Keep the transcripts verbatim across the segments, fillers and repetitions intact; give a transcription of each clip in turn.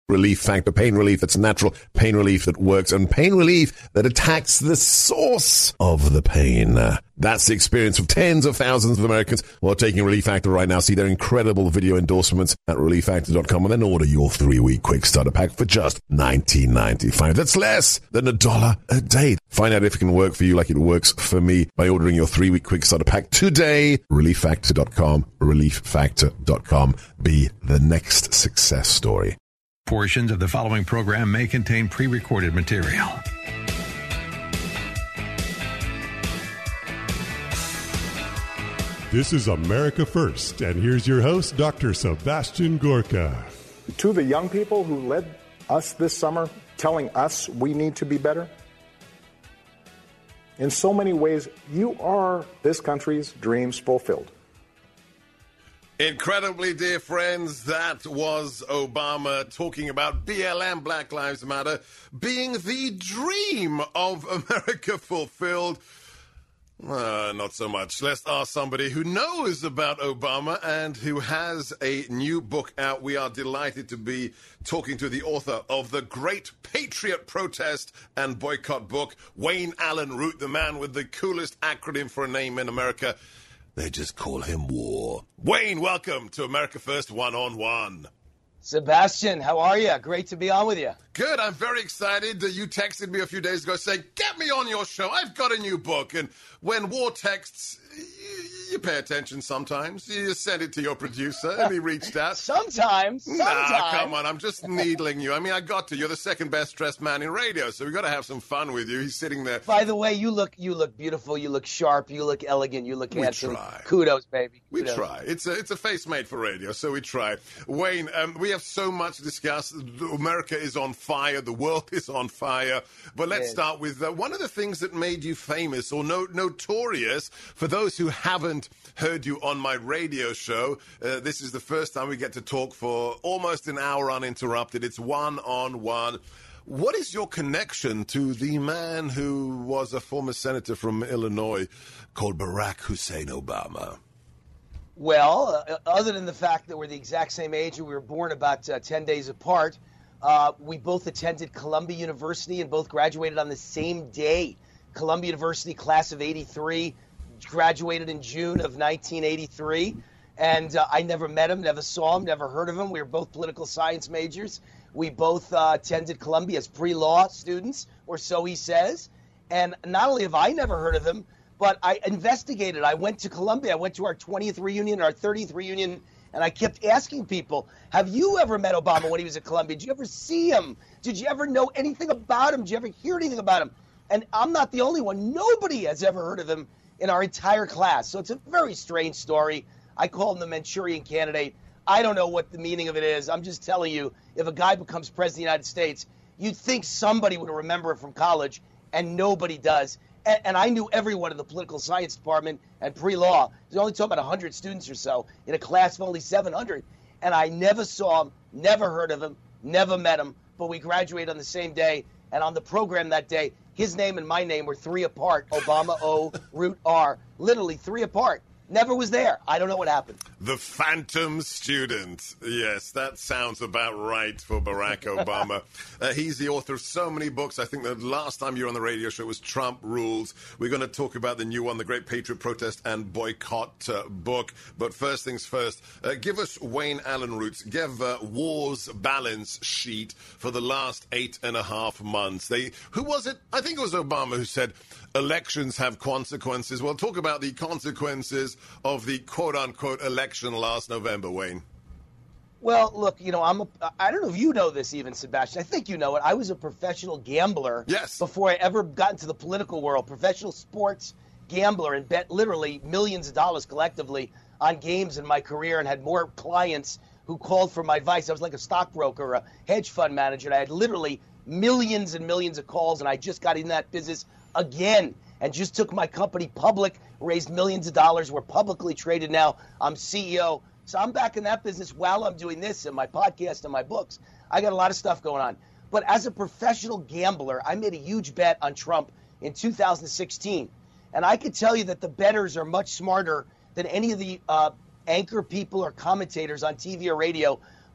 Relief Factor, pain relief that's natural, pain relief that works, and pain relief that attacks the source of the pain. That's the experience of tens of thousands of Americans who are taking Relief Factor right now. See their incredible video endorsements at relief factor dot com and then order your three-week quick starter pack for just nineteen ninety-five. That's less than a dollar a day. Find out if it can work for you like it works for me by ordering your three-week quick starter pack today. relief factor dot com, relief factor dot com. Be the next success story. Portions of the following program may contain pre-recorded material. This is America First, and here's your host, Doctor Sebastian Gorka. To the young people who led us this summer, telling us we need to be better, in so many ways, you are this country's dreams fulfilled. Incredibly, dear friends, that was Obama talking about B L M, Black Lives Matter, being the dream of America fulfilled. Uh, not so much. Let's ask somebody who knows about Obama and who has a new book out. We are delighted to be talking to the author of the Great Patriot Protest and Boycott book, Wayne Allyn Root, the man with the coolest acronym for a name in America. They just call him War. Wayne, welcome to America First One-on-One. Sebastian, how are you? Great to be on with you. Good. I'm very excited. You texted me a few days ago saying, get me on your show. I've got a new book. And when War texts, you pay attention sometimes. You just send it to your producer, and he reached out. Sometimes. Sometimes. Nah, come on. I'm just needling you. I mean, I got to. You're the second best dressed man in radio, so we've got to have some fun with you. He's sitting there. By the way, you look you look beautiful. You look sharp. You look elegant. You look we handsome. Try. Kudos, baby. We Kudos. try. It's a, it's a face made for radio, so we try. Wayne, um, we have so much to discuss. America is on fire. The world is on fire. But let's yeah. start with uh, one of the things that made you famous or no, notorious, for those who haven't heard you on my radio show. Uh, this is the first time we get to talk for almost an hour uninterrupted. It's one-on-one. What is your connection to the man who was a former senator from Illinois called Barack Hussein Obama? Well, uh, other than the fact that we're the exact same age and we were born about uh, ten days apart, uh, we both attended Columbia University and both graduated on the same day. Columbia University, class of eighty-three, graduated in June of nineteen eighty-three. And uh, I never met him, never saw him, never heard of him. We were both political science majors. We both uh, attended Columbia as pre-law students, or so he says. And not only have I never heard of him, but I investigated. I went to Columbia. I went to our twentieth reunion, our thirtieth reunion, and I kept asking people, have you ever met Obama when he was at Columbia? Did you ever see him? Did you ever know anything about him? Did you ever hear anything about him? And I'm not the only one. Nobody has ever heard of him in our entire class. So it's a very strange story. I call him the Manchurian Candidate. I don't know what the meaning of it is. I'm just telling you, if a guy becomes president of the United States, you'd think somebody would remember it from college, and nobody does. And, and I knew everyone in the political science department and pre-law. There's only talking about one hundred students or so in a class of only seven hundred. And I never saw him, never heard of him, never met him, but we graduated on the same day. And on the program that day, his name and my name were three apart. Obama O, Root R, literally three apart. Never was there. I don't know what happened. The phantom student. Yes, that sounds about right for Barack Obama. uh, he's the author of so many books. I think the last time you were on the radio show was Trump Rules. We're going to talk about the new one, the Great Patriot Protest and Boycott uh, book. But first things first, uh, give us Wayne Allyn Root. Give uh, War's balance sheet for the last eight and a half months. They, who was it? I think it was Obama who said elections have consequences. Well, talk about the consequences of the quote-unquote election last November, Wayne. Well, look, you know, I'm a, I don't know if you know this even, Sebastian. I think you know it. I was a professional gambler yes. before I ever got into the political world. Professional sports gambler, and bet literally millions of dollars collectively on games in my career, and had more clients who called for my advice. I was like a stockbroker, a hedge fund manager, and I had literally millions and millions of calls, and I just got in that business again and just took my company public, raised millions of dollars. We're publicly traded now. I'm C E O. So I'm back in that business while I'm doing this and my podcast and my books. I got a lot of stuff going on. But as a professional gambler, I made a huge bet on Trump in two thousand sixteen. And I could tell you that the bettors are much smarter than any of the uh, anchor people or commentators on T V or radio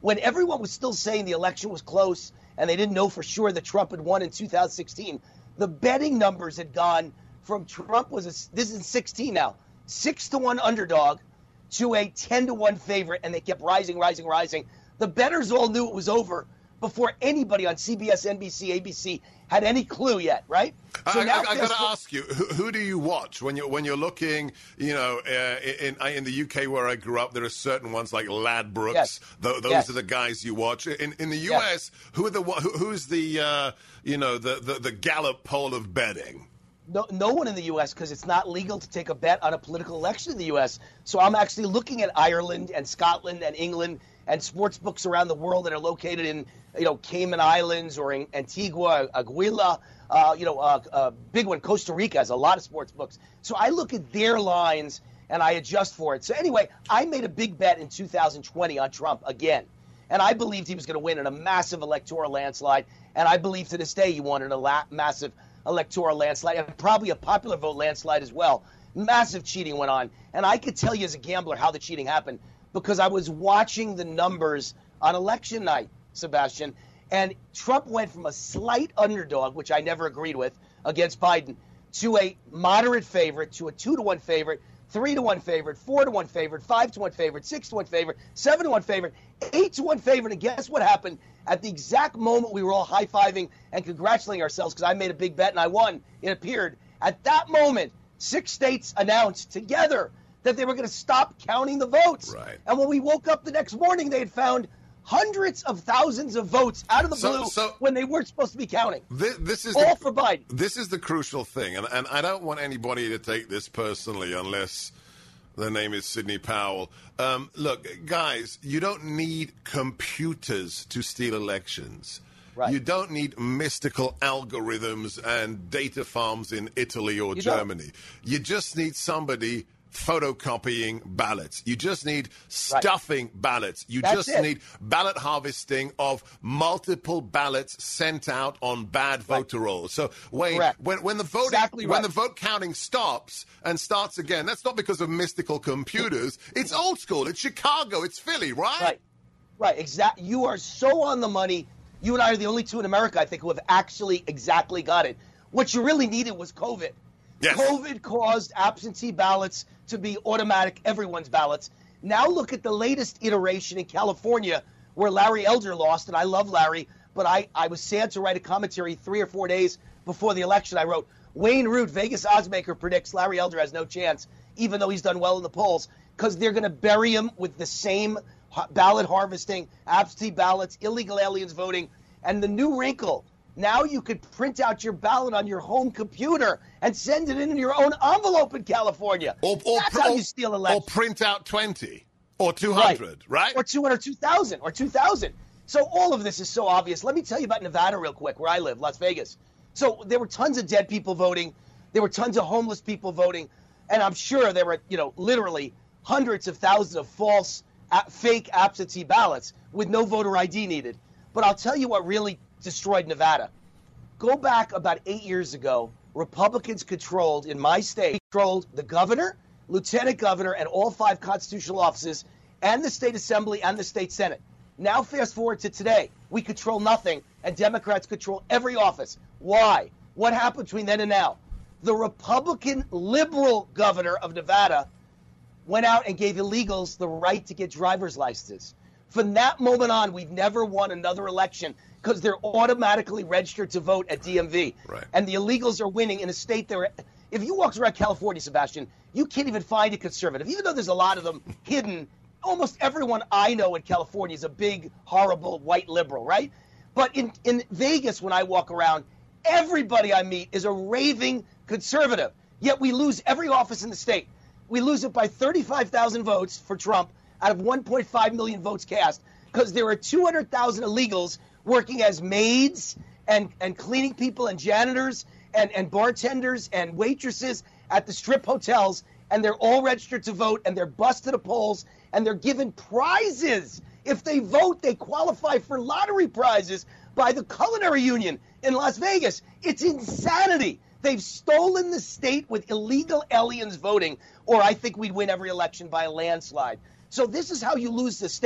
when everyone was still saying the election was close and they didn't know for sure that Trump had won in two thousand sixteen, the betting numbers had gone from Trump was, a, this is sixteen now, six to one underdog to a ten to one favorite, and they kept rising, rising, rising. The bettors all knew it was over before anybody on C B S, N B C, A B C had any clue yet, right? So I, now I, I got to ask you, who, who do you watch when you're when you're looking? You know, uh, in in the U K where I grew up, there are certain ones like Ladbrokes. Yes. Th- those yes. are the guys you watch. In in the U S, yes. who are the who, who's the uh, you know the, the the Gallup poll of betting? No, no one in the U S because it's not legal to take a bet on a political election in the U S. So I'm actually looking at Ireland and Scotland and England and sports books around the world that are located in, you know, Cayman Islands or in Antigua, Aguila, uh, you know, a uh, uh, big one, Costa Rica has a lot of sports books. So I look at their lines and I adjust for it. So anyway, I made a big bet in two thousand twenty on Trump again. And I believed he was going to win in a massive electoral landslide. And I believe to this day he won in a la- massive electoral landslide and probably a popular vote landslide as well. Massive cheating went on. And I could tell you as a gambler how the cheating happened because I was watching the numbers on election night, Sebastian. And Trump went from a slight underdog, which I never agreed with, against Biden, to a moderate favorite, to a two to one favorite, three to one favorite, four to one favorite, five to one favorite, six to one favorite, seven to one favorite, eight to one favorite. And guess what happened? At the exact moment we were all high-fiving and congratulating ourselves because I made a big bet and I won, it appeared. At that moment, six states announced together that they were going to stop counting the votes. Right. And when we woke up the next morning, they had found hundreds of thousands of votes out of the So- blue so- when they weren't supposed to be counting. This, this is All the, for Biden. This is the crucial thing, and, and I don't want anybody to take this personally unless their name is Sidney Powell. Um, look, guys, you don't need computers to steal elections. Right. You don't need mystical algorithms and data farms in Italy or You don't. Germany. You just need somebody photocopying ballots. You just need stuffing ballots. You That's just it. need ballot harvesting of multiple ballots sent out on bad voter rolls. So Wayne, Correct. when when the voting Exactly when right. the vote counting stops and starts again, that's not because of mystical computers. It's old school. It's Chicago. It's Philly, right? Right. Right. Exactly. You are so on the money. You and I are the only two in America, I think, who have actually exactly got it. What you really needed was COVID. Yes. COVID caused absentee ballots to be automatic, everyone's ballots. Now look at the latest iteration in California where Larry Elder lost, and I love Larry, but I, I was sad to write a commentary three or four days before the election. I wrote, Wayne Root, Vegas oddsmaker, predicts Larry Elder has no chance, even though he's done well in the polls, because they're going to bury him with the same ballot harvesting, absentee ballots, illegal aliens voting, and the new wrinkle. Now you could print out your ballot on your home computer and send it in your own envelope in California. Or, or, That's pr- how or- you steal or elections. print out twenty or two hundred, right? Or two hundred, two thousand, or two thousand. So all of this is so obvious. Let me tell you about Nevada real quick, where I live, Las Vegas. So there were tons of dead people voting. There were tons of homeless people voting. And I'm sure there were, you know, literally hundreds of thousands of false, uh, fake absentee ballots with no voter I D needed. But I'll tell you what really destroyed Nevada. Go back about eight years ago, Republicans controlled, in my state, controlled the governor, lieutenant governor, and all five constitutional offices, and the state assembly and the state senate. Now fast forward to today. We control nothing, and Democrats control every office. Why? What happened between then and now? The Republican liberal governor of Nevada went out and gave illegals the right to get driver's licenses. From that moment on, we've never won another election because they're automatically registered to vote at D M V. Right. And the illegals are winning in a state there. If you walk around California, Sebastian, you can't even find a conservative. Even though there's a lot of them hidden, almost everyone I know in California is a big, horrible white liberal, right? But in, in Vegas, when I walk around, everybody I meet is a raving conservative. Yet we lose every office in the state. We lose it by thirty-five thousand votes for Trump out of one point five million votes cast because there are two hundred thousand illegals working as maids and, and cleaning people and janitors and, and bartenders and waitresses at the strip hotels, and they're all registered to vote, and they're busted at polls, and they're given prizes. If they vote, they qualify for lottery prizes by the Culinary Union in Las Vegas. It's insanity. They've stolen the state with illegal aliens voting, or I think we'd win every election by a landslide. So this is how you lose the state.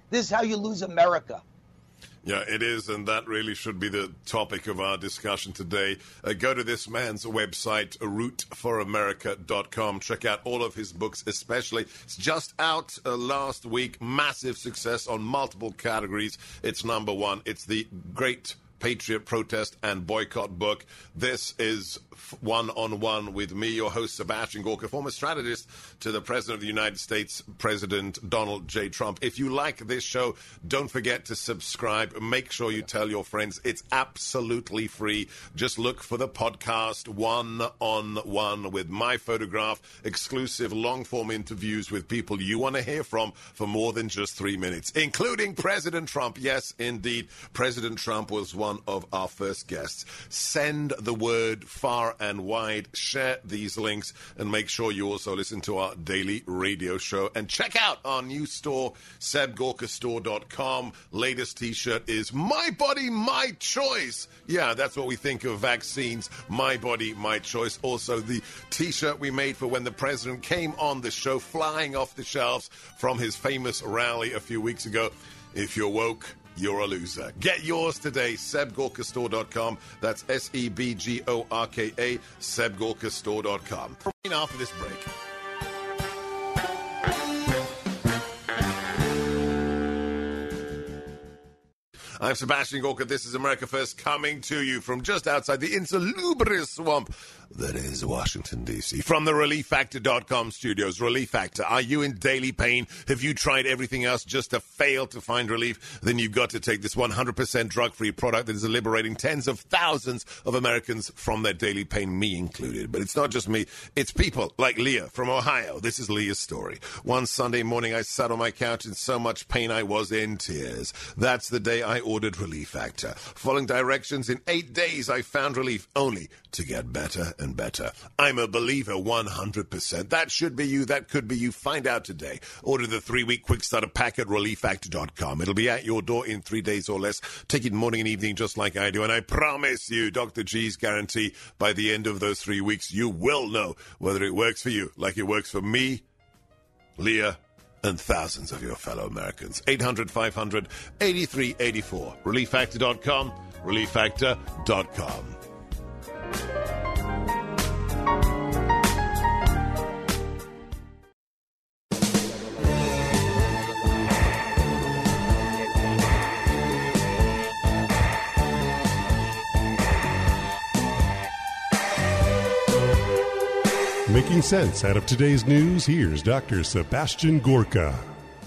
This is how you lose America. Yeah, it is, and that really should be the topic of our discussion today. Uh, go to this man's website, root for america dot com. Check out all of his books, especially. It's just out uh, last week. Massive success on multiple categories. It's number one. It's the Great Patriot Protest and Boycott book. This is one-on-one with me, your host, Sebastian Gorka, former strategist to the President of the United States, President Donald J. Trump. If you like this show, don't forget to subscribe. Make sure you tell your friends. It's absolutely free. Just look for the podcast One-on-One with my photograph, exclusive long-form interviews with people you want to hear from for more than just three minutes, including President Trump. Yes, indeed, President Trump was one of our first guests. Send the word far and wide. Share these links and make sure you also listen to our daily radio show. And check out our new store, seb gorka store dot com. Latest t-shirt is My Body, My Choice. Yeah, that's what we think of vaccines. My Body, My Choice. Also, the t-shirt we made for when the president came on the show, flying off the shelves from his famous rally a few weeks ago. If you're woke, you're a loser. Get yours today, seb gorka store dot com. That's S E B G O R K A, seb gorka store dot com. After this break. I'm Sebastian Gorka. This is America First, coming to you from just outside the insalubrious swamp that is Washington, D C From the relief factor dot com studios. Relief Factor. Are you in daily pain? Have you tried everything else just to fail to find relief? Then you've got to take this one hundred percent drug-free product that is liberating tens of thousands of Americans from their daily pain, me included. But it's not just me. It's people like Leah from Ohio. This is Leah's story. One Sunday morning, I sat on my couch in so much pain I was in tears. That's the day I ordered Relief Factor. Following directions, in eight days, I found relief, only to get better and better. I'm a believer one hundred percent. That should be you. That could be you. Find out today. Order the three-week quick starter pack at relief factor dot com. It'll be at your door in three days or less. Take it morning and evening just like I do. And I promise you, Doctor G's guarantee, by the end of those three weeks, you will know whether it works for you like it works for me, Leah, and thousands of your fellow Americans. eight hundred, five hundred, eighty-three eighty-four. relief factor dot com. relief factor dot com. Making sense out of today's news, here's Doctor Sebastian Gorka.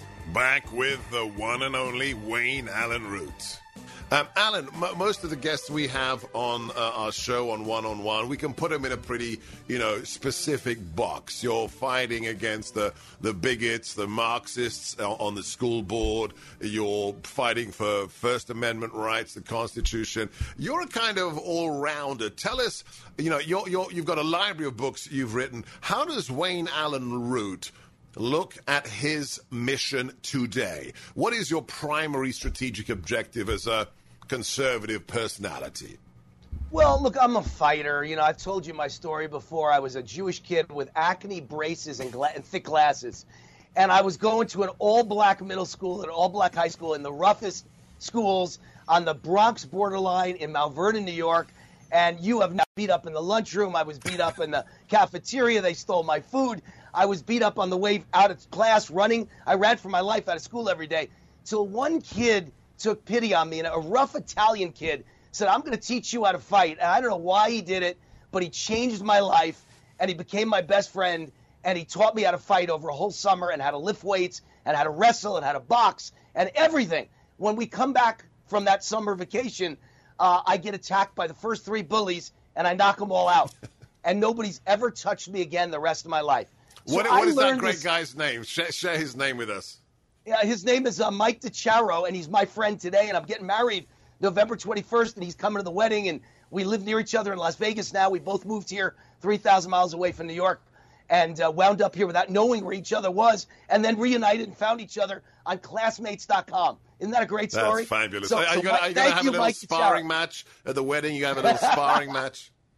Back with the one and only Wayne Allyn Root. Um, Alan, m- most of the guests we have on uh, our show on One-on-One, we can put them in a pretty, you know, specific box. You're fighting against the, the bigots, the Marxists uh, on the school board. You're fighting for First Amendment rights, the Constitution. You're a kind of all-rounder. Tell us, you know, you're, you're, you've got a library of books you've written. How does Wayne Allyn Root look at his mission today? What is your primary strategic objective as a conservative personality? Well, look, I'm a fighter. You know, I've told you my story before. I was a Jewish kid with acne, braces, and, gla- and thick glasses. And I was going to an all-black middle school and an all-black high school in the roughest schools on the Bronx borderline in Mount Vernon, New York. And you have not beat up in the lunchroom. I was beat up in the cafeteria. They stole my food. I was beat up on the way out of class running. I ran for my life out of school every day. Till one kid took pity on me, and a rough Italian kid said, I'm going to teach you how to fight. And I don't know why he did it, but he changed my life, and he became my best friend, and he taught me how to fight over a whole summer and how to lift weights and how to wrestle and how to box and everything. When we come back from that summer vacation, uh, I get attacked by the first three bullies, and I knock them all out. And nobody's ever touched me again the rest of my life. So what what is that great this, guy's name? Share, share his name with us. Yeah, his name is uh, Mike DiChiaro, and he's my friend today, and I'm getting married November twenty-first, and he's coming to the wedding, and we live near each other in Las Vegas now. We both moved here three thousand miles away from New York and uh, wound up here without knowing where each other was, and then reunited and found each other on classmates dot com. Isn't that a great story? That's fabulous. So, are, so you going to have you, a little Mike sparring DiChiaro. match at the wedding? You have a little sparring match?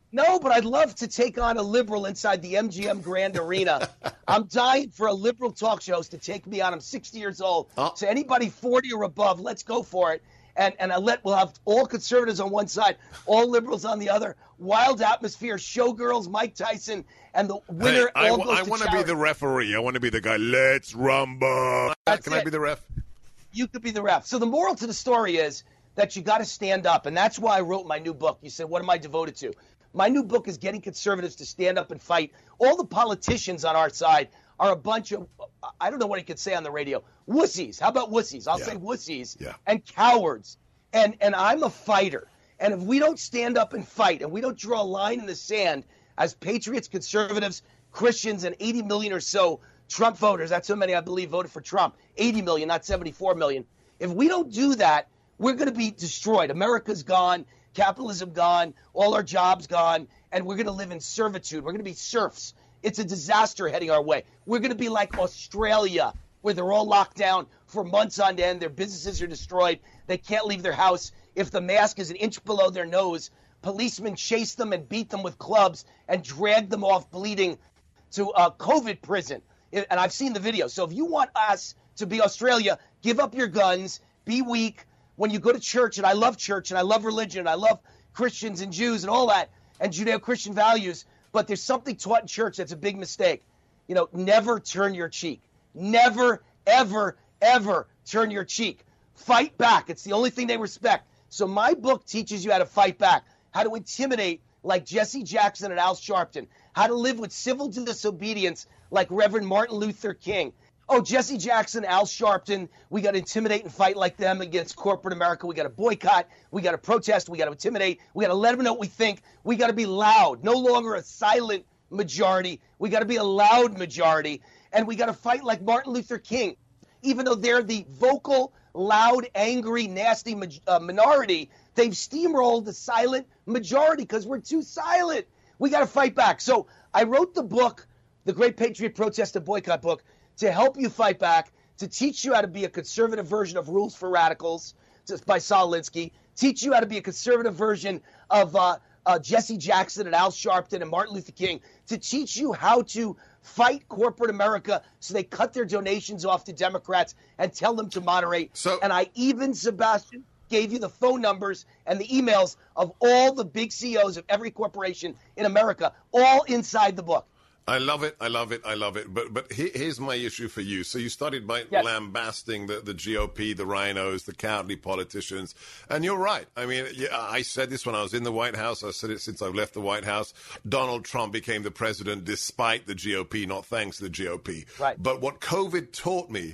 No, but I'd love to take on a liberal inside the M G M Grand Arena. I'm dying for a liberal talk show host to take me on. I'm sixty years old. Oh. So anybody forty or above, let's go for it. And and I let we'll have all conservatives on one side, all liberals on the other. Wild atmosphere, showgirls, Mike Tyson, and the winner hey, all I, goes I to want to charity. be the referee. I want to be the guy. Let's rumble. That's Can it. I be the ref? You could be the ref. So the moral to the story is that you got to stand up, and that's why I wrote my new book. You said, what am I devoted to? My new book is getting conservatives to stand up and fight. All the politicians on our side are a bunch of, I don't know what I could say on the radio, wussies. How about wussies? I'll yeah. say wussies yeah. and cowards. And and I'm a fighter. And if we don't stand up and fight, and we don't draw a line in the sand as patriots, conservatives, Christians, and eighty million or so Trump voters, that's how many I believe voted for Trump, eighty million, not seventy-four million. If we don't do that, we're going to be destroyed. America's gone. Capitalism gone, all our jobs gone, and we're going to live in servitude. We're going to be serfs. It's a disaster heading our way. We're going to be like Australia, where they're all locked down for months on end. Their businesses are destroyed. They can't leave their house. If the mask is an inch below their nose, policemen chase them and beat them with clubs and drag them off bleeding to a COVID prison. And I've seen the video. So if you want us to be Australia, give up your guns, be weak. When you go to church, and I love church, and I love religion, and I love Christians and Jews and all that, and Judeo-Christian values, but there's something taught in church that's a big mistake. You know, never turn your cheek. Never, ever, ever turn your cheek. Fight back. It's the only thing they respect. So my book teaches you how to fight back, how to intimidate like Jesse Jackson and Al Sharpton, how to live with civil disobedience like Reverend Martin Luther King. Oh, Jesse Jackson, Al Sharpton, we got to intimidate and fight like them against corporate America. We got to boycott. We got to protest. We got to intimidate. We got to let them know what we think. We got to be loud, no longer a silent majority. We got to be a loud majority. And we got to fight like Martin Luther King. Even though they're the vocal, loud, angry, nasty uh, minority, they've steamrolled the silent majority because we're too silent. We got to fight back. So I wrote the book, The Great Patriot Protest and Boycott book, to help you fight back, to teach you how to be a conservative version of Rules for Radicals just by Saul Alinsky, teach you how to be a conservative version of uh, uh, Jesse Jackson and Al Sharpton and Martin Luther King, to teach you how to fight corporate America so they cut their donations off to Democrats and tell them to moderate. So, and I even, Sebastian, gave you the phone numbers and the emails of all the big C E Os of every corporation in America, all inside the book. I love it. I love it. I love it. But but he, here's my issue for you. So you started by yes. lambasting the, the G O P, the rhinos, the cowardly politicians. And you're right. I mean, yeah, I said this when I was in the White House. I said it since I've left the White House. Donald Trump became the president despite the G O P, not thanks to the G O P. Right. But what COVID taught me,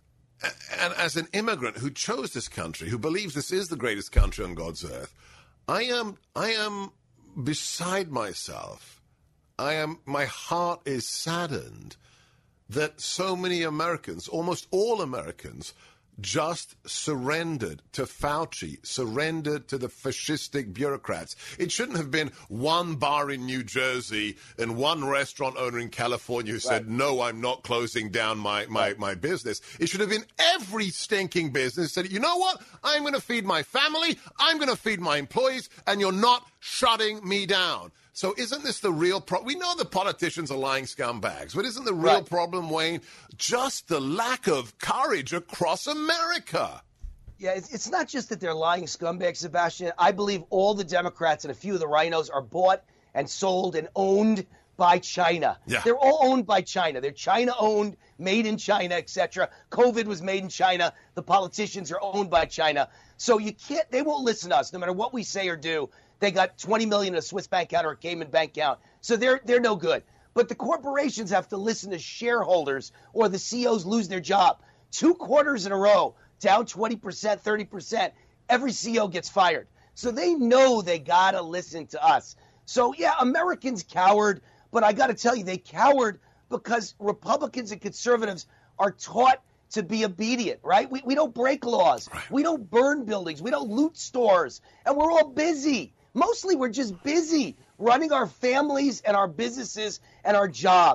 and as an immigrant who chose this country, who believes this is the greatest country on God's earth, I am I am beside myself. I am. My heart is saddened that so many Americans, almost all Americans, just surrendered to Fauci, surrendered to the fascistic bureaucrats. It shouldn't have been one bar in New Jersey and one restaurant owner in California who said, right. no, I'm not closing down my, my, right. my business. It should have been every stinking business said, you know what? I'm going to feed my family, I'm going to feed my employees, and you're not shutting me down. So isn't this the real problem? We know the politicians are lying scumbags, but isn't the real right. problem, Wayne, just the lack of courage across America? Yeah, it's, it's not just that they're lying scumbags, Sebastian. I believe all the Democrats and a few of the rhinos are bought and sold and owned by China. Yeah. They're all owned by China. They're China-owned, made in China, et cetera. COVID was made in China. The politicians are owned by China. So you can't, they won't listen to us no matter what we say or do. They got twenty million in a Swiss bank account or a Cayman bank account. So they're they're no good. But the corporations have to listen to shareholders or the C E Os lose their job. Two quarters in a row, down twenty percent, thirty percent, every C E O gets fired. So they know they got to listen to us. So, yeah, Americans cowered, but I got to tell you, they cowered because Republicans and conservatives are taught to be obedient, right? We, we don't break laws. Right. We don't burn buildings. We don't loot stores. And we're all busy. Mostly we're just busy running our families and our businesses and our jobs.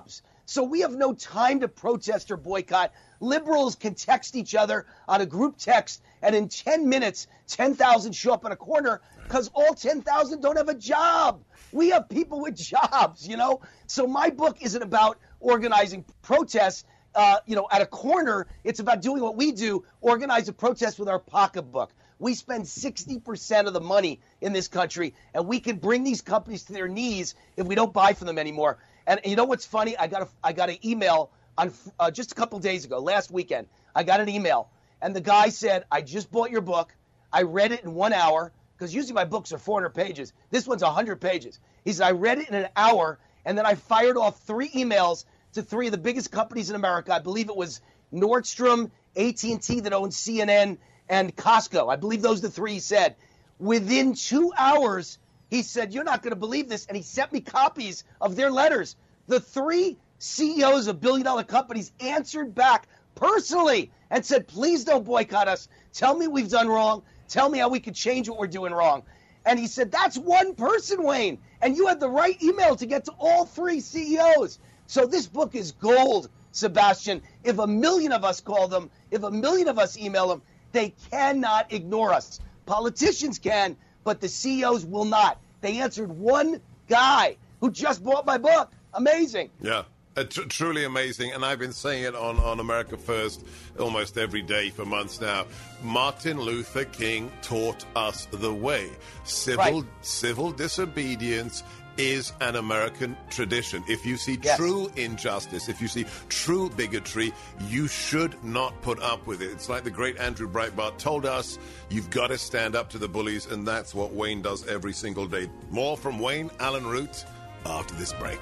So we have no time to protest or boycott. Liberals can text each other on a group text, and in ten minutes, ten thousand show up in a corner because all ten thousand don't have a job. We have people with jobs, you know? So my book isn't about organizing protests, uh, you know, at a corner. It's about doing what we do, organize a protest with our pocketbook. We spend sixty percent of the money in this country, and we can bring these companies to their knees if we don't buy from them anymore. And you know what's funny? I got a, I got an email on uh, just a couple days ago, last weekend. I got an email, and the guy said, I just bought your book. I read it in one hour, because usually my books are four hundred pages. This one's one hundred pages. He said, I read it in an hour, and then I fired off three emails to three of the biggest companies in America. I believe it was Nordstrom, A T and T that owns C N N, and Costco. I believe those are the three he said. Within two hours, he said, you're not going to believe this, and he sent me copies of their letters. The three C E Os of billion-dollar companies answered back personally and said, please don't boycott us. Tell me we've done wrong. Tell me how we could change what we're doing wrong. And he said, that's one person, Wayne. And you had the right email to get to all three C E Os. So this book is gold, Sebastian. If a million of us call them, if a million of us email them, they cannot ignore us. Politicians can, but the C E Os will not. They answered one guy who just bought my book. Amazing. Yeah. Uh, tr- truly amazing, and I've been saying it on, on America First almost every day for months now. Martin Luther King taught us the way. Civil, right. civil disobedience is an American tradition. If you see yes. true injustice, if you see true bigotry, you should not put up with it. It's like the great Andrew Breitbart told us, you've got to stand up to the bullies, and that's what Wayne does every single day. More from Wayne Allyn Root after this break.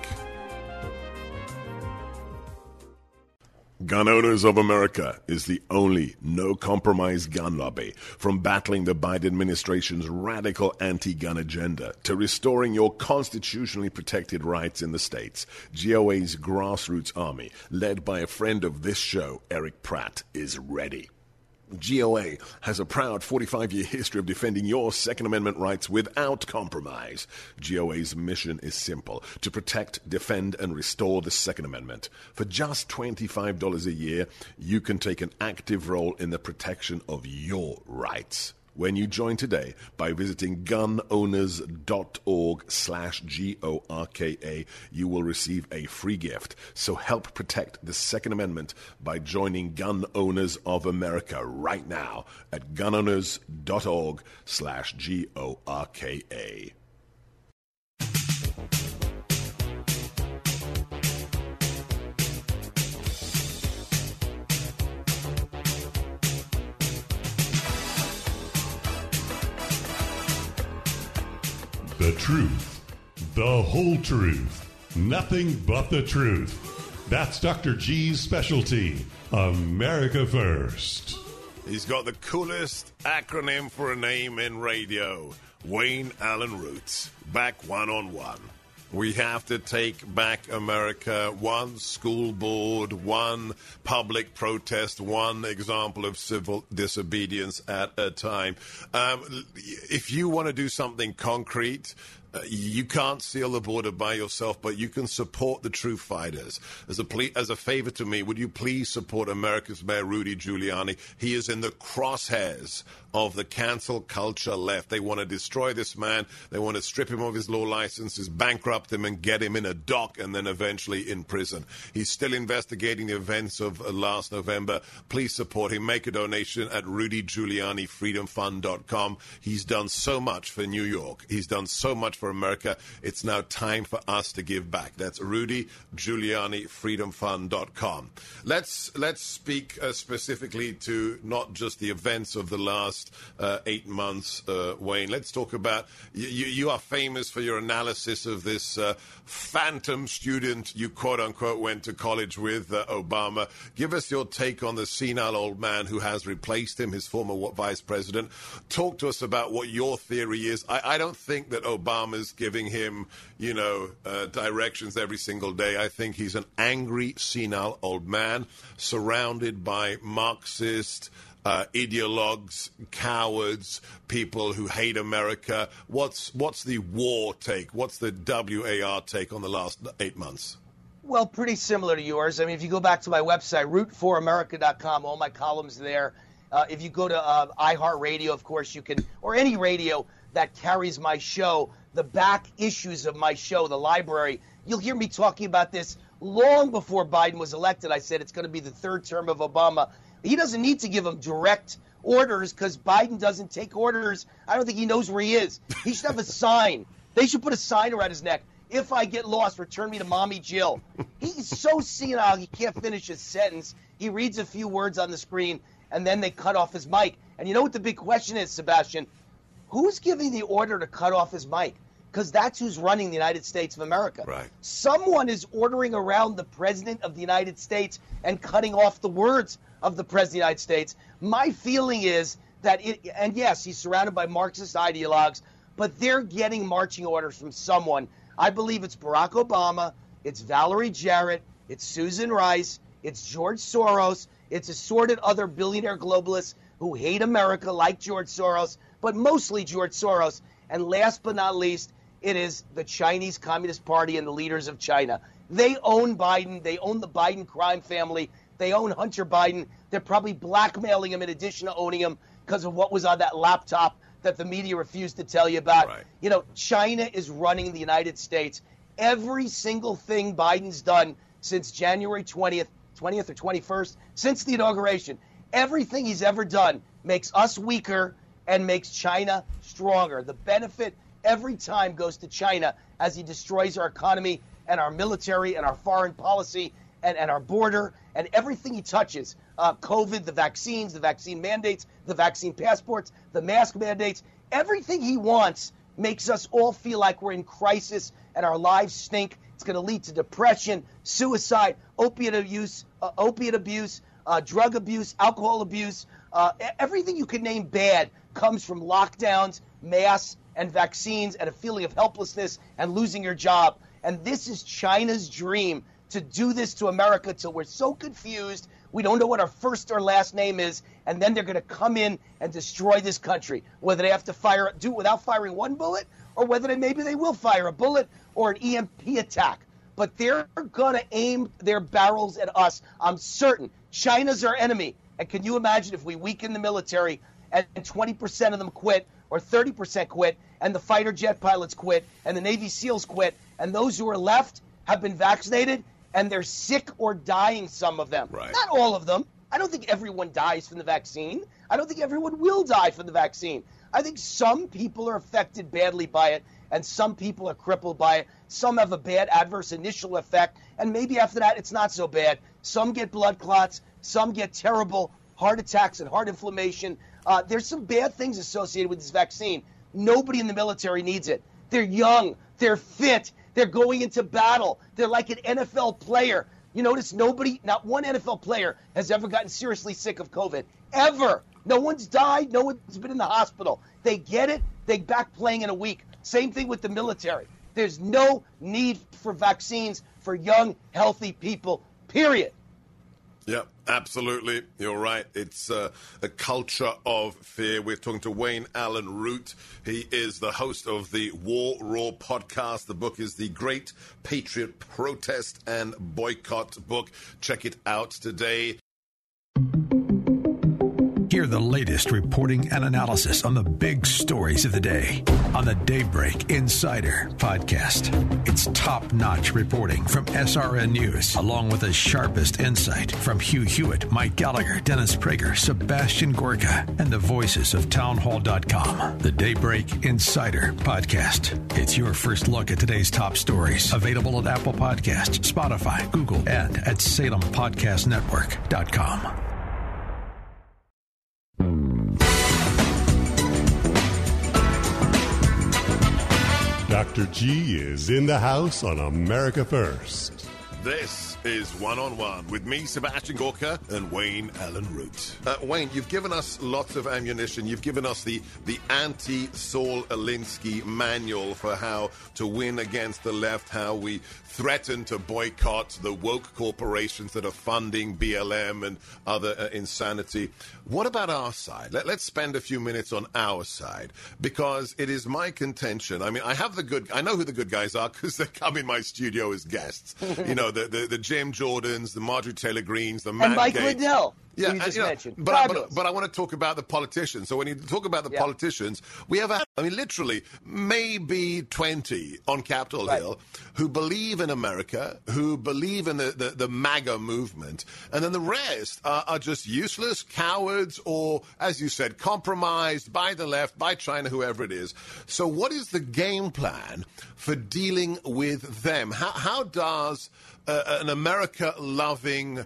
Gun Owners of America is the only no-compromise gun lobby. From battling the Biden administration's radical anti-gun agenda to restoring your constitutionally protected rights in the states, G O A's grassroots army, led by a friend of this show, Eric Pratt, is ready. G O A has a proud forty-five-year history of defending your Second Amendment rights without compromise. G O A's mission is simple: to protect, defend, and restore the Second Amendment. For just twenty-five dollars a year, you can take an active role in the protection of your rights. When you join today by visiting gunowners.org slash G O R K A, you will receive a free gift. So help protect the Second Amendment by joining Gun Owners of America right now at gunowners.org slash G O R K A. The truth, the whole truth, nothing but the truth. That's Doctor G's specialty, America First. He's got the coolest acronym for a name in radio, Wayne Allyn Root. Back one-on-one. We have to take back America, one school board, one public protest, one example of civil disobedience at a time. Um, if you want to do something concrete, uh, you can't seal the border by yourself, but you can support the true fighters. As a ple- as a favor to me, would you please support America's Mayor Rudy Giuliani? He is in the crosshairs of the cancel culture left. They want to destroy this man. They want to strip him of his law licenses, bankrupt him, and get him in a dock and then eventually in prison. He's still investigating the events of uh, last November. Please support him. Make a donation at rudy giuliani freedom fund dot com. He's done so much for New York. He's done so much for America. It's now time for us to give back. That's rudy giuliani freedom fund dot com. Let's, let's speak uh, specifically to not just the events of the last Uh, eight months, uh, Wayne. Let's talk about, you, you are famous for your analysis of this uh, phantom student you quote-unquote went to college with, uh, Obama. Give us your take on the senile old man who has replaced him, his former vice president. Talk to us about what your theory is. I, I don't think that Obama's giving him, you know, uh, directions every single day. I think he's an angry, senile old man surrounded by Marxist Uh, ideologues, cowards, people who hate America. What's what's the war take? What's the W A R take on the last eight months? Well, pretty similar to yours. I mean, if you go back to my website, root for america dot com, all my columns there. Uh, if you go to uh, iHeartRadio, of course, you can, or any radio that carries my show, the back issues of my show, the library, you'll hear me talking about this long before Biden was elected. I said it's going to be the third term of Obama. He doesn't need to give them direct orders because Biden doesn't take orders. I don't think he knows where he is. He should have a sign. They should put a sign around his neck. If I get lost, return me to Mommy Jill. He's so senile, he can't finish his sentence. He reads a few words on the screen, and then they cut off his mic. And you know what the big question is, Sebastian? Who's giving the order to cut off his mic? Because that's who's running the United States of America. Right. Someone is ordering around the President of the United States and cutting off the words of the President of the United States. My feeling is that, it, and yes, he's surrounded by Marxist ideologues, but they're getting marching orders from someone. I believe it's Barack Obama, it's Valerie Jarrett, it's Susan Rice, it's George Soros, it's assorted other billionaire globalists who hate America like George Soros, but mostly George Soros. And last but not least, it is the Chinese Communist Party and the leaders of China. They own Biden. They own the Biden crime family. They own Hunter Biden. They're probably blackmailing him in addition to owning him because of what was on that laptop that the media refused to tell you about. Right. You know, China is running the United States. Every single thing Biden's done since January twentieth, twentieth or twenty-first, since the inauguration, everything he's ever done makes us weaker and makes China stronger. The benefit every time goes to China as he destroys our economy and our military and our foreign policy and, and our border and everything he touches. Uh, COVID, the vaccines, the vaccine mandates, the vaccine passports, the mask mandates, everything he wants makes us all feel like we're in crisis and our lives stink. It's going to lead to depression, suicide, opiate abuse, uh, opiate abuse, uh, drug abuse, alcohol abuse. Uh, everything you could name bad comes from lockdowns, masks, and vaccines, and a feeling of helplessness and losing your job. And this is China's dream, to do this to America till we're so confused we don't know what our first or last name is, and then they're going to come in and destroy this country, whether they have to fire do it without firing one bullet, or whether they maybe they will fire a bullet or an E M P attack. But they're going to aim their barrels at us. I'm certain. China's our enemy. And can you imagine if we weaken the military and twenty percent of them quit, or thirty percent quit, and the fighter jet pilots quit, and the Navy SEALs quit, and those who are left have been vaccinated, and they're sick or dying, some of them. Right. Not all of them. I don't think everyone dies from the vaccine. I don't think everyone will die from the vaccine. I think some people are affected badly by it, and some people are crippled by it. Some have a bad adverse initial effect, and maybe after that it's not so bad. Some get blood clots. Some get terrible heart attacks and heart inflammation. Uh, there's some bad things associated with this vaccine. Nobody in the military needs it. They're young. They're fit. They're going into battle. They're like an N F L player. You notice nobody, not one N F L player has ever gotten seriously sick of COVID. Ever. No one's died. No one's been in the hospital. They get it. They back playing in a week. Same thing with the military. There's no need for vaccines for young, healthy people, period. Yeah, absolutely. You're right. It's uh, a culture of fear. We're talking to Wayne Allyn Root. He is the host of the War Roar podcast. The book is The Great Patriot Protest and Boycott book. Check it out today. Hear the latest reporting and analysis on the big stories of the day on the Daybreak Insider podcast. It's top-notch reporting from S R N News, along with the sharpest insight from Hugh Hewitt, Mike Gallagher, Dennis Prager, Sebastian Gorka, and the voices of townhall dot com. The Daybreak Insider podcast. It's your first look at today's top stories. Available at Apple Podcasts, Spotify, Google, and at Salem Podcast Network dot com. Doctor G is in the house on America First. This This is One on One with me, Sebastian Gorka, and Wayne Allen Root. Uh, Wayne, you've given us lots of ammunition. You've given us the, the anti-Saul Alinsky manual for how to win against the left, how we threaten to boycott the woke corporations that are funding B L M and other uh, insanity. What about our side? Let, let's spend a few minutes on our side, because it is my contention. I mean, I have the good, I know who the good guys are because they come in my studio as guests. You know, the, the, the Jim Jordans, the Marjorie Taylor Greens, the Matt And Mike Gaetz. Lindell. Yeah, you just you know, mentioned. but, I, Fabulous. but, but I want to talk about the politicians. So when you talk about the Yeah. politicians, we have, a, I mean, literally, maybe twenty on Capitol Right. Hill who believe in America, who believe in the, the, the MAGA movement, and then the rest are, are just useless cowards or, as you said, compromised by the left, by China, whoever it is. So what is the game plan for dealing with them? How, how does uh, an America-loving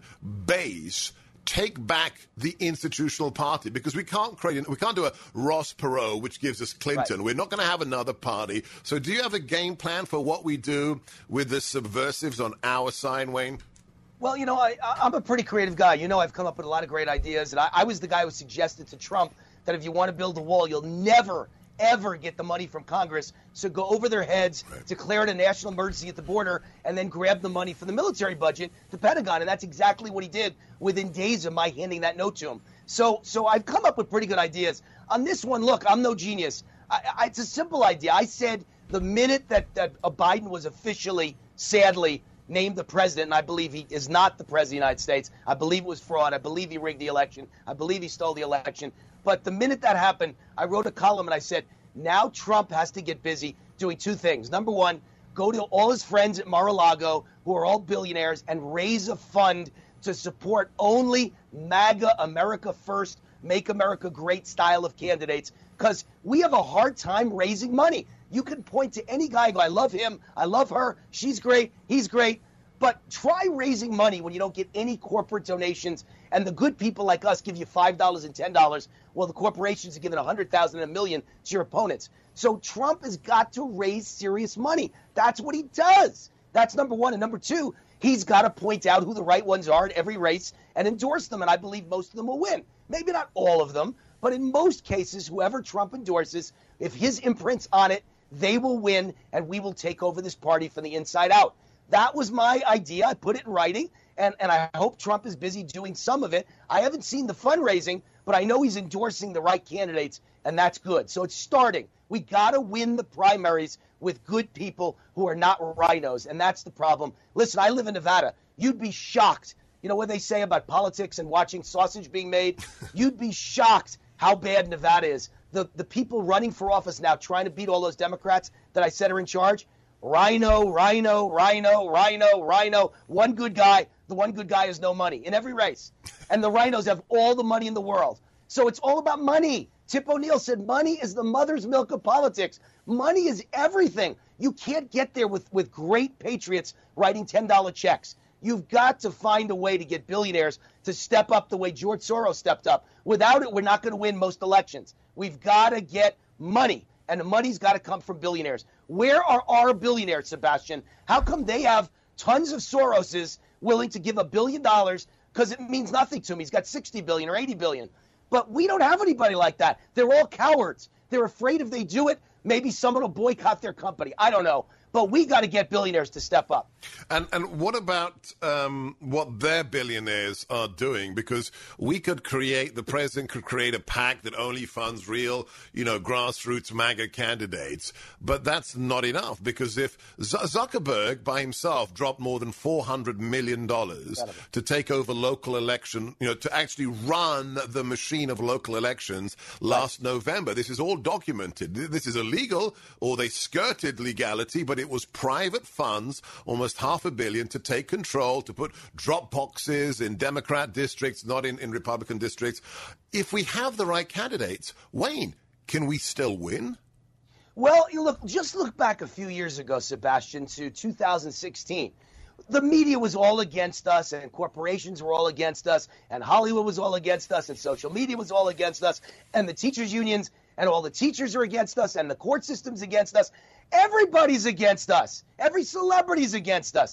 base take back the institutional party? Because we can't create, we can't do a Ross Perot, which gives us Clinton. Right. We're not going to have another party. So do you have a game plan for what we do with the subversives on our side, Wayne? Well, you know, I, I'm a pretty creative guy. You know, I've come up with a lot of great ideas. And I, I was the guy who suggested to Trump that if you want to build a wall, you'll never, ever get the money from Congress. So go over their heads, Right. declare it a national emergency at the border, and then grab the money from the military budget, the Pentagon. And that's exactly what he did within days of my handing that note to him. So so I've come up with pretty good ideas. On this one, look, I'm no genius. I, I, it's a simple idea. I said the minute that, that uh, Biden was officially, sadly, named the president, and I believe he is not the president of the United States. I believe it was fraud. I believe he rigged the election. I believe he stole the election. But the minute that happened, I wrote a column and I said, now Trump has to get busy doing two things. Number one, go to all his friends at Mar-a-Lago, who are all billionaires, and raise a fund to support only MAGA, America First, Make America Great style of candidates, because we have a hard time raising money. You can point to any guy and go, I love him, I love her, she's great, he's great. But try raising money when you don't get any corporate donations, and the good people like us give you five dollars and ten dollars, while the corporations are giving one hundred thousand dollars and a million to your opponents. So Trump has got to raise serious money. That's what he does. That's number one. And number two, he's got to point out who the right ones are in every race and endorse them, and I believe most of them will win. Maybe not all of them, but in most cases, whoever Trump endorses, if his imprint's on it, they will win, and we will take over this party from the inside out. That was my idea. I put it in writing, and, and I hope Trump is busy doing some of it. I haven't seen the fundraising, but I know he's endorsing the right candidates, and that's good. So it's starting. We got to win the primaries with good people who are not rhinos, and that's the problem. Listen, I live in Nevada. You'd be shocked. You know what they say about politics and watching sausage being made? You'd be shocked how bad Nevada is. The, the people running for office now trying to beat all those Democrats that I said are in charge, Rhino, Rhino, Rhino, Rhino, Rhino. One good guy. The one good guy has no money in every race. And the Rhinos have all the money in the world. So it's all about money. Tip O'Neill said money is the mother's milk of politics. Money is everything. You can't get there with, with great patriots writing ten dollar checks. You've got to find a way to get billionaires to step up the way George Soros stepped up. Without it, we're not going to win most elections. We've got to get money, and the money's got to come from billionaires. Where are our billionaires, Sebastian? How come they have tons of Soroses willing to give a billion dollars because it means nothing to him? He's got sixty billion or eighty billion. But we don't have anybody like that. They're all cowards. They're afraid if they do it, maybe someone will boycott their company. I don't know. But we got to get billionaires to step up. And and what about um, what their billionaires are doing? Because we could create, the president could create a PAC that only funds real, you know, grassroots MAGA candidates. But that's not enough, because if Z- Zuckerberg by himself dropped more than four hundred million dollars to take over local election, you know, to actually run the machine of local elections last right. November, this is all documented. This is illegal, or they skirted legality, but it was private funds, almost half a billion, to take control, to put drop boxes in Democrat districts, not in, in Republican districts. If we have the right candidates, Wayne, can we still win? Well, you look, just look back a few years ago, Sebastian, to two thousand sixteen. The media was all against us, and corporations were all against us, and Hollywood was all against us, and social media was all against us, and the teachers' unions and all the teachers are against us, and the court system's against us. Everybody's against us. Every celebrity's against us.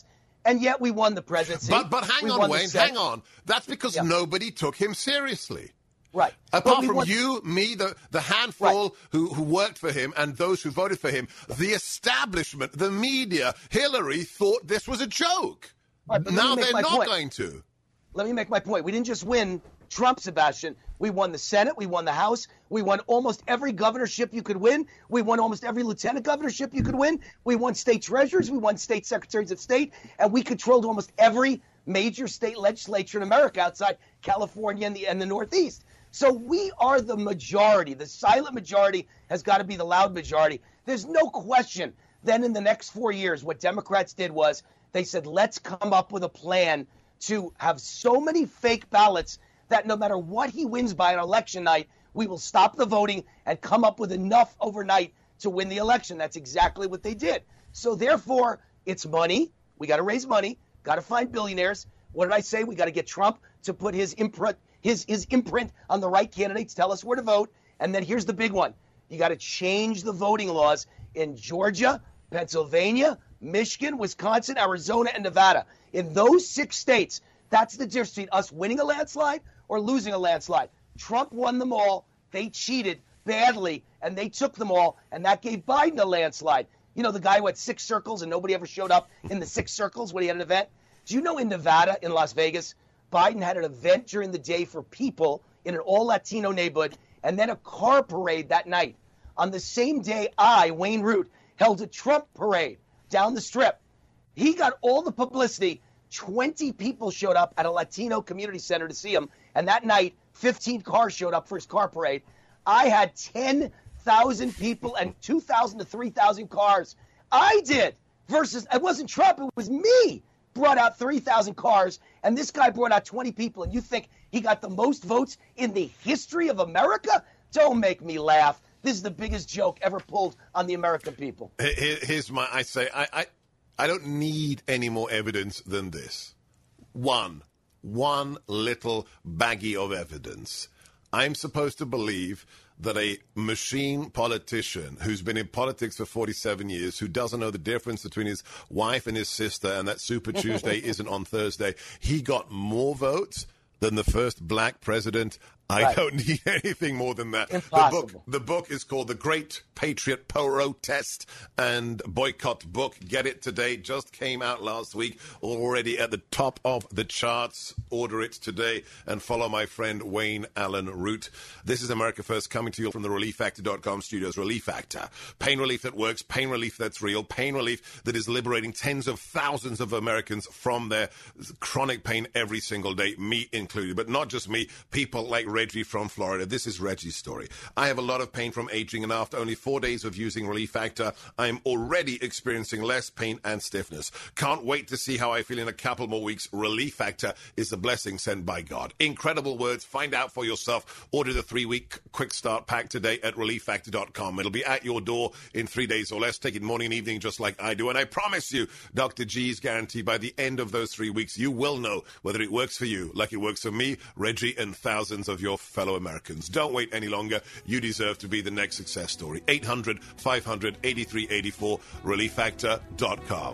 And yet we won the presidency. But but hang we on, Wayne, hang on. That's because yeah. nobody took him seriously. Right. Apart from won- you, me, the, the handful right. who, who worked for him and those who voted for him, the establishment, the media, Hillary thought this was a joke. Right, now they're not point. going to. Let me make my point. We didn't just win Trump, Sebastian. We won the Senate. We won the House. We won almost every governorship you could win. We won almost every lieutenant governorship you could win. We won state treasurers. We won state secretaries of state. And we controlled almost every major state legislature in America outside California and the, and the Northeast. So we are the majority. The silent majority has got to be the loud majority. There's no question. Then in the next four years, what Democrats did was they said, let's come up with a plan to have so many fake ballots that no matter what he wins by on election night, we will stop the voting and come up with enough overnight to win the election. That's exactly what they did. So therefore, it's money. We got to raise money. Got to find billionaires. What did I say? We got to get Trump to put his imprint, his, his imprint on the right candidates, tell us where to vote. And then here's the big one. You got to change the voting laws in Georgia, Pennsylvania, Michigan, Wisconsin, Arizona, and Nevada. In those six states, that's the difference between us winning a landslide or losing a landslide. Trump won them all. They cheated badly, and they took them all, and that gave Biden a landslide. You know, the guy who had six circles and nobody ever showed up in the six circles when he had an event? Do you know in Nevada, in Las Vegas, Biden had an event during the day for people in an all-Latino neighborhood and then a car parade that night. On the same day, I, Wayne Root, held a Trump parade down the strip. He got all the publicity. twenty people showed up at a Latino community center to see him. And that night, fifteen cars showed up for his car parade. I had ten thousand people and two thousand to three thousand cars. I did. Versus, it wasn't Trump, it was me. Brought out three thousand cars, and this guy brought out twenty people. And you think he got the most votes in the history of America? Don't make me laugh. This is the biggest joke ever pulled on the American people. Here's my, I say, I, I, I don't need any more evidence than this. One, one little baggie of evidence. I'm supposed to believe that a machine politician who's been in politics for forty-seven years, who doesn't know the difference between his wife and his sister, and that Super Tuesday isn't on Thursday, he got more votes than the first black president. I right. don't need anything more than that. Impossible. The book, the book is called The Great Patriot Protest and Boycott Book. Get it today. Just came out last week. Already at the top of the charts. Order it today and follow my friend Wayne Allen Root. This is America First, coming to you from the relief factor dot com studios. Relief Factor. Pain relief that works. Pain relief that's real. Pain relief that is liberating tens of thousands of Americans from their chronic pain every single day, me included. But not just me. People like Reggie from Florida. This is Reggie's story. I have a lot of pain from aging, and after only four days of using Relief Factor, I am already experiencing less pain and stiffness. Can't wait to see how I feel in a couple more weeks. Relief Factor is a blessing sent by God. Incredible words. Find out for yourself. Order the three-week quick start pack today at relief factor dot com. It'll be at your door in three days or less. Take it morning and evening just like I do. And I promise you, Doctor G's guarantee by the end of those three weeks, you will know whether it works for you like it works for me, Reggie, and thousands of your fellow Americans. Don't wait any longer. You deserve to be the next success story. eight hundred, five hundred, eighty-three eighty-four, relief factor dot com.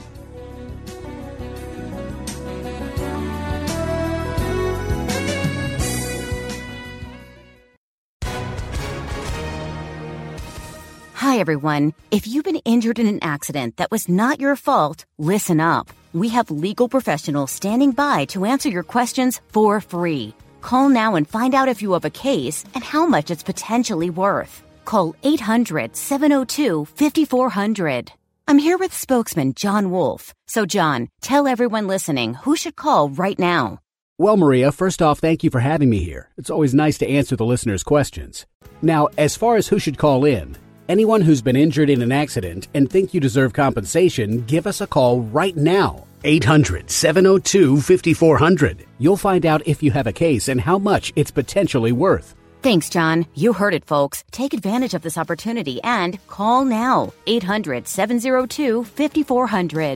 Hi, everyone. If you've been injured in an accident that was not your fault, listen up. We have legal professionals standing by to answer your questions for free. Call now and find out if you have a case and how much it's potentially worth. Call eight hundred, seven oh two, five four zero zero. I'm here with spokesman John Wolf. So, John, tell everyone listening who should call right now. Well, Maria, first off, thank you for having me here. It's always nice to answer the listeners' questions. Now, as far as who should call in, anyone who's been injured in an accident and think you deserve compensation, give us a call right now. eight hundred, seven oh two, five four zero zero. You'll find out if you have a case and how much it's potentially worth. Thanks, John. You heard it, folks. Take advantage of this opportunity and call now. eight hundred, seven oh two, five four zero zero.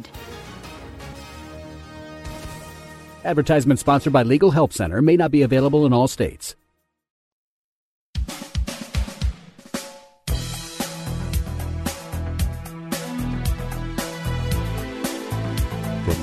Advertisement sponsored by Legal Help Center. May not be available in all states. From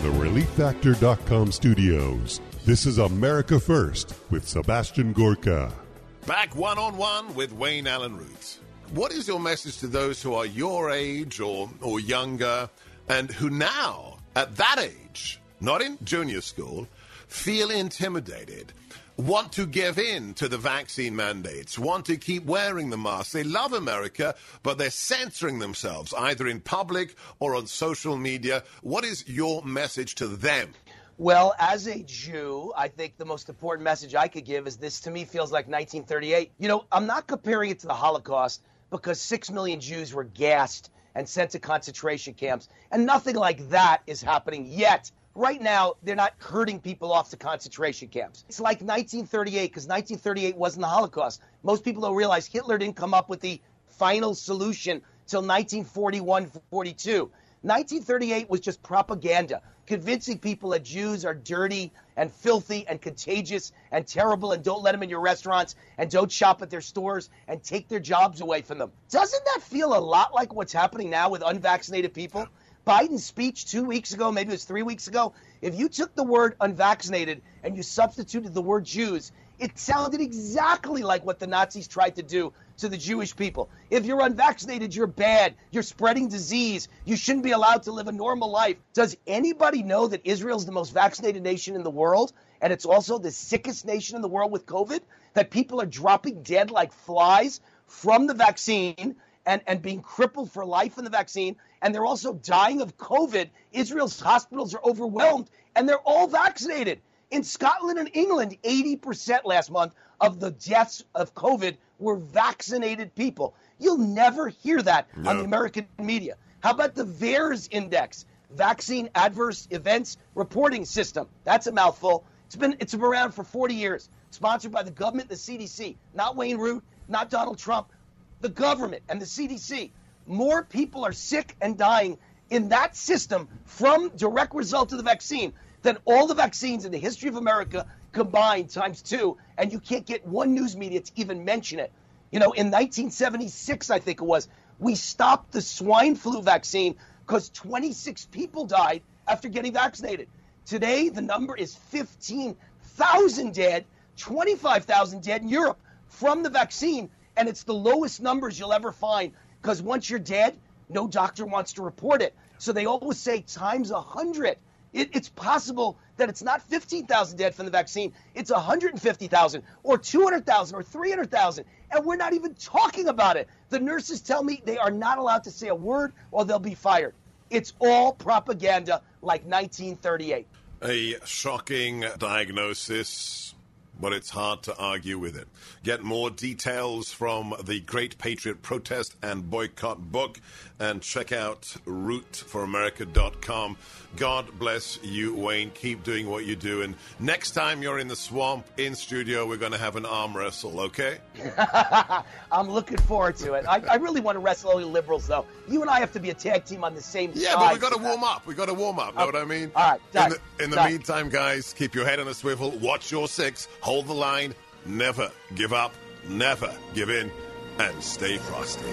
the relief factor dot com studios, this is America First with Sebastian Gorka. Back one-on-one with Wayne Allen Root. What is your message to those who are your age or, or younger and who now, at that age, not in junior school, feel intimidated, want to give in to the vaccine mandates, want to keep wearing the mask? They love America, but they're censoring themselves, either in public or on social media. What is your message to them? Well, as a Jew, I think the most important message I could give is this to me feels like nineteen thirty-eight. You know, I'm not comparing it to the Holocaust because six million Jews were gassed and sent to concentration camps, and nothing like that is happening yet. Right now, they're not herding people off to concentration camps. It's like nineteen thirty-eight, because nineteen thirty-eight wasn't the Holocaust. Most people don't realize Hitler didn't come up with the final solution till nineteen forty-one forty-two. nineteen thirty-eight was just propaganda, convincing people that Jews are dirty and filthy and contagious and terrible and don't let them in your restaurants and don't shop at their stores and take their jobs away from them. Doesn't that feel a lot like what's happening now with unvaccinated people? Biden's speech two weeks ago, maybe it was three weeks ago, if you took the word unvaccinated and you substituted the word Jews, it sounded exactly like what the Nazis tried to do to the Jewish people. If you're unvaccinated, you're bad. You're spreading disease. You shouldn't be allowed to live a normal life. Does anybody know that Israel's the most vaccinated nation in the world, and it's also the sickest nation in the world with COVID? That people are dropping dead like flies from the vaccine and, and being crippled for life in the vaccine, and they're also dying of COVID. Israel's hospitals are overwhelmed, and they're all vaccinated. In Scotland and England, eighty percent last month of the deaths of COVID were vaccinated people. You'll never hear that no. on the American media. How about the VAERS Index, Vaccine Adverse Events Reporting System? That's a mouthful. It's been it's been around for forty years, sponsored by the government, the C D C, not Wayne Root, not Donald Trump, the government and the C D C. More people are sick and dying in that system from direct result of the vaccine than all the vaccines in the history of America combined times two, and you can't get one news media to even mention it. You know, in nineteen seventy-six, I think it was, we stopped the swine flu vaccine because twenty-six people died after getting vaccinated. Today, the number is fifteen thousand dead, twenty-five thousand dead in Europe from the vaccine, and it's the lowest numbers you'll ever find because once you're dead, no doctor wants to report it. So they always say times one hundred. It, it's possible that it's not fifteen thousand dead from the vaccine, it's one hundred fifty thousand or two hundred thousand or three hundred thousand, and we're not even talking about it. The nurses tell me they are not allowed to say a word or they'll be fired. It's all propaganda like nineteen thirty-eight. A shocking diagnosis, but it's hard to argue with it. Get more details from the Great Patriot Protest and Boycott book and check out root for america dot com. God bless you, Wayne. Keep doing what you do. And next time you're in the swamp in studio, we're going to have an arm wrestle, okay? I'm looking forward to it. I, I really want to wrestle only liberals, though. You and I have to be a tag team on the same side. Yeah, but we got to warm up. We got to warm up. Know what I mean? All right, done. In the, in the done. meantime, guys, keep your head on a swivel. Watch your six. Hold the line. Never give up. Never give in. And stay frosty.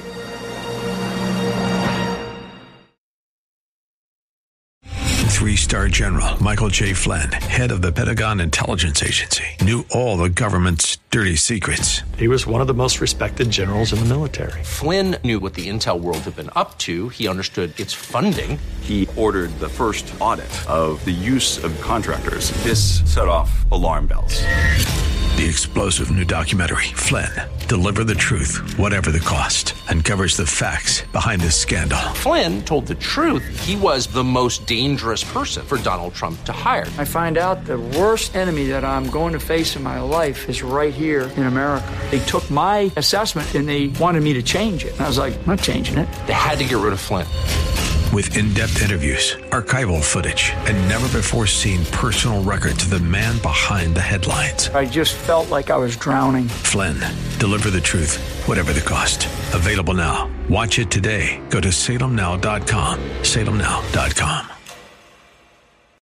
Three-star General Michael J. Flynn, head of the Pentagon Intelligence Agency, knew all the government's dirty secrets. He was one of the most respected generals in the military. Flynn knew what the intel world had been up to. He understood its funding. He ordered the first audit of the use of contractors. This set off alarm bells. The explosive new documentary, Flynn, Deliver the Truth, Whatever the Cost, uncovers the facts behind this scandal. Flynn told the truth. He was the most dangerous person for Donald Trump to hire. I find out the worst enemy that I'm going to face in my life is right here in America. They took my assessment and they wanted me to change it. And I was like, I'm not changing it. They had to get rid of Flynn. With in-depth interviews, archival footage, and never-before-seen personal records of the man behind the headlines. I just felt like I was drowning. Flynn, Deliver the Truth, Whatever the Cost. Available now. Watch it today. Go to salem now dot com. salem now dot com.